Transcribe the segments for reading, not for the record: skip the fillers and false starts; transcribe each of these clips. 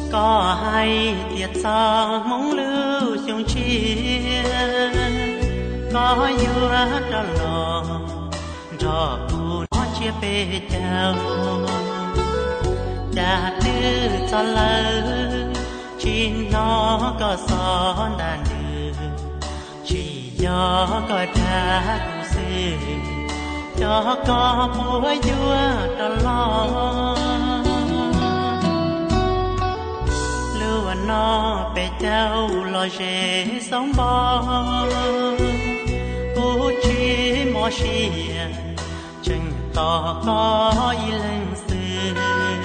có hay tiệt sao mong lưu chung chia có yêu đó lò rõ u nó chia bê chào cha tư cho lỡ chỉ nó có son đàn đưa chỉ do có cha cũng xưa cho có búa vua đó lo lưu nó bê cháu lo dễ sống bò cố chỉ mò xìa chừng tỏ có ý lên xưa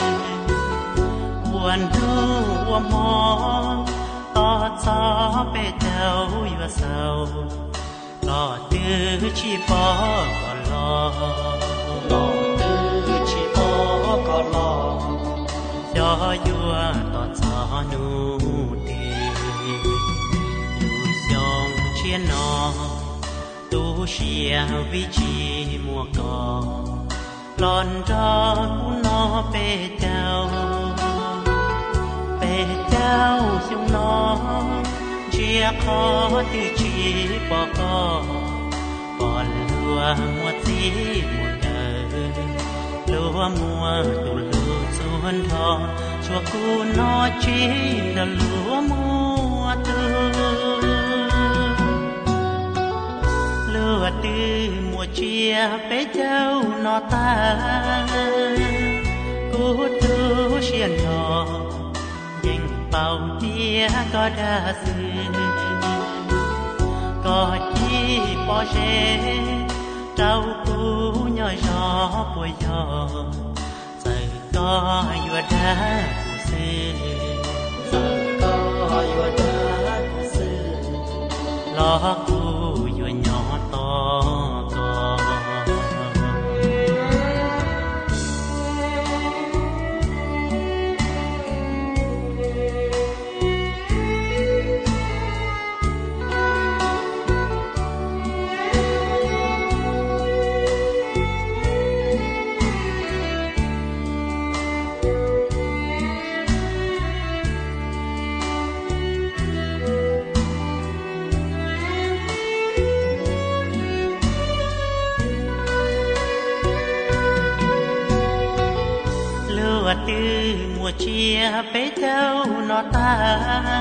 buồn thu buồn mò tỏ cho bê cháu vừa sầu lo tư chỉ bỏ còn lo tư chỉ bỏ còn lo cho vua tỏ cho nụ tiền dù dòng chiến nó tu xia vị trí mùa cỏ lon cho nó bê cháu chúng nó chia khó từ chỉ bỏ có còn lúa mùa gì mùa đời lúa mùa tụ lúa xuân thọ chùa cu nó chỉ là lúa mùa tư lúa tư mùa chia bé cháu nó ta cú tu xiên thọ bao tia có đa sự có chi bỏ rễ trâu cú nhỏ gió bùi gió giờ có vừa đá của sư giờ có vừa đá của sư lo cú vừa nhỏ to to tư mùa chia bé cháu nó ta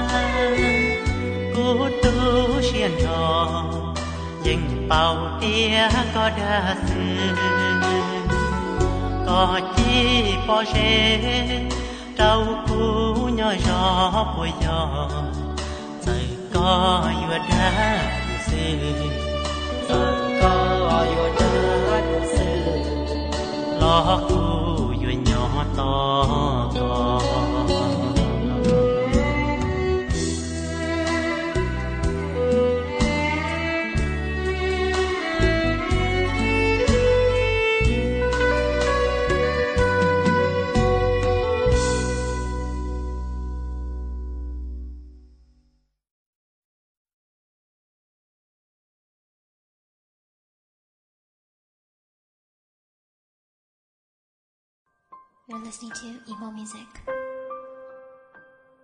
cú tu xiên thọ dành bao tia có đa sự có chi bỏ rễ trâu cú nhỏ gió bùi gió giờ có vừa đá sự giờ có vừa đá sự lo cú nhỏ to to You're listening to emo music.